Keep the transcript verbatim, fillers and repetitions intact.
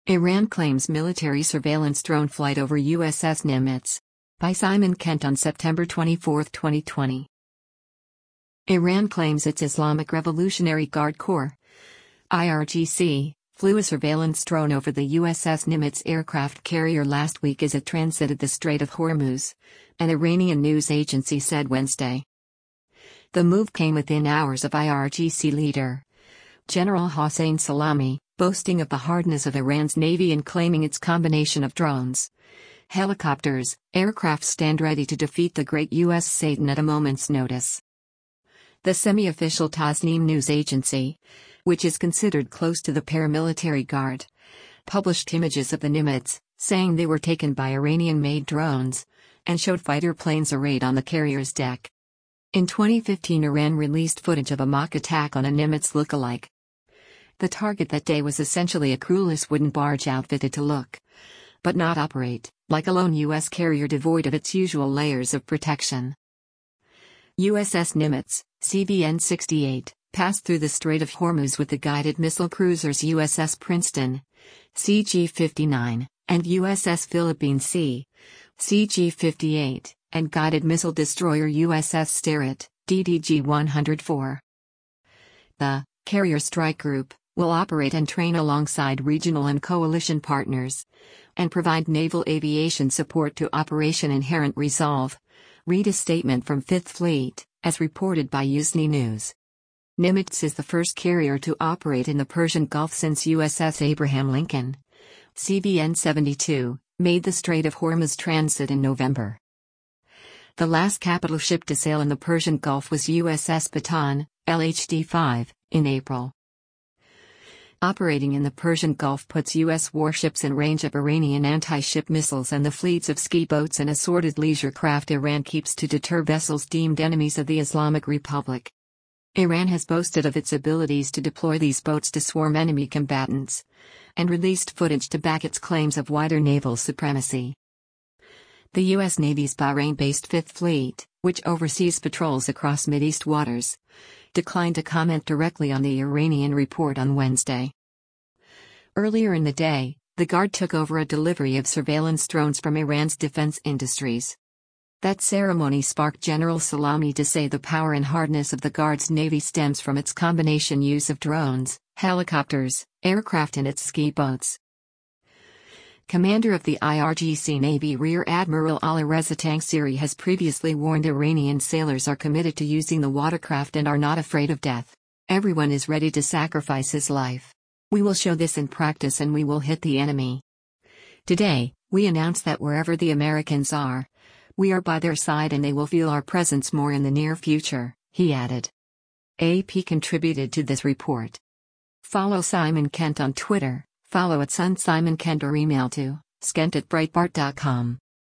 Iran claims military surveillance drone flight over U S S Nimitz. By Simon Kent on September twenty-fourth, twenty twenty. Iran claims its Islamic Revolutionary Guard Corps I R G C flew a surveillance drone over the U S S Nimitz aircraft carrier last week as it transited the Strait of Hormuz, an Iranian news agency said Wednesday. The move came within hours of I R G C leader General Hossein Salami boasting of the hardness of Iran's navy and claiming its combination of drones, helicopters, aircraft stand ready to defeat the great U S Satan at a moment's notice. The semi-official Tasnim news agency, which is considered close to the paramilitary guard, published images of the Nimitz, saying they were taken by Iranian-made drones, and showed fighter planes arrayed on the carrier's deck. In twenty fifteen, Iran released footage of a mock attack on a Nimitz look-alike. The target that day was essentially a crewless wooden barge outfitted to look, but not operate, like a lone U S carrier devoid of its usual layers of protection. U S S Nimitz, C V N sixty-eight, passed through the Strait of Hormuz with the guided missile cruisers U S S Princeton, C G fifty-nine, and U S S Philippine Sea, C G fifty-eight, and guided missile destroyer U S S Sterett, D D G one oh four. The Carrier Strike Group will operate and train alongside regional and coalition partners, and provide naval aviation support to Operation Inherent Resolve. Read a statement from Fifth Fleet, as reported by Uzni News. Nimitz is the first carrier to operate in the Persian Gulf since U S S Abraham Lincoln, C V N seventy-two, made the Strait of Hormuz transit in November. The last capital ship to sail in the Persian Gulf was U S S Bataan, L H D five, in April. Operating in the Persian Gulf puts U S warships in range of Iranian anti-ship missiles and the fleets of ski boats and assorted leisure craft Iran keeps to deter vessels deemed enemies of the Islamic Republic. Iran has boasted of its abilities to deploy these boats to swarm enemy combatants, and released footage to back its claims of wider naval supremacy. The U S Navy's Bahrain-based Fifth Fleet, which oversees patrols across Mideast waters, declined to comment directly on the Iranian report on Wednesday. Earlier in the day, the Guard took over a delivery of surveillance drones from Iran's defense industries. That ceremony sparked General Salami to say the power and hardness of the Guard's navy stems from its combination use of drones, helicopters, aircraft and its ski boats. Commander of the I R G C Navy Rear Admiral Alireza Tangsiri has previously warned Iranian sailors are committed to using the watercraft and are not afraid of death. Everyone is ready to sacrifice his life. We will show this in practice and we will hit the enemy. Today, we announce that wherever the Americans are, we are by their side and they will feel our presence more in the near future, he added. A P contributed to this report. Follow Simon Kent on Twitter. Follow at Sun Simon Kent or email to skent at breitbart dot com.